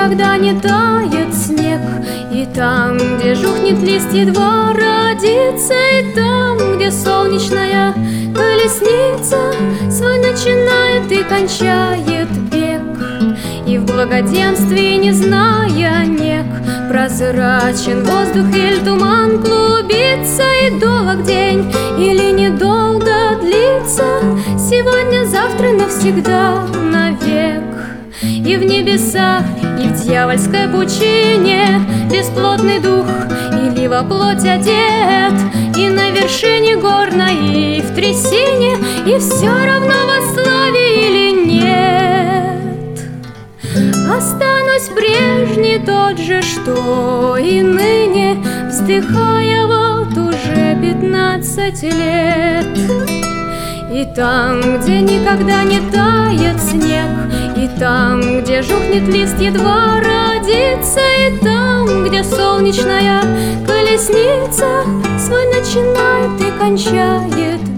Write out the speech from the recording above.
никогда не тает снег, и там, где жухнет лист, едва родится, и там, где солнечная колесница свой начинает и кончает бег. И в благоденствии, не зная нег, прозрачен воздух или туман клубится, и долг день или недолго длится, сегодня, завтра, навсегда, навек. И в небесах, и в дьявольской пучине бесплотный дух или во плоть одет, и на вершине горной, и в трясине, и все равно во славе или нет. Останусь прежний, тот же, что и ныне, вздыхая вот уже 15 лет. И там, где никогда не тает снег, и там, где жухнет лист, едва родится, и там, где солнечная колесница свой начинает и кончает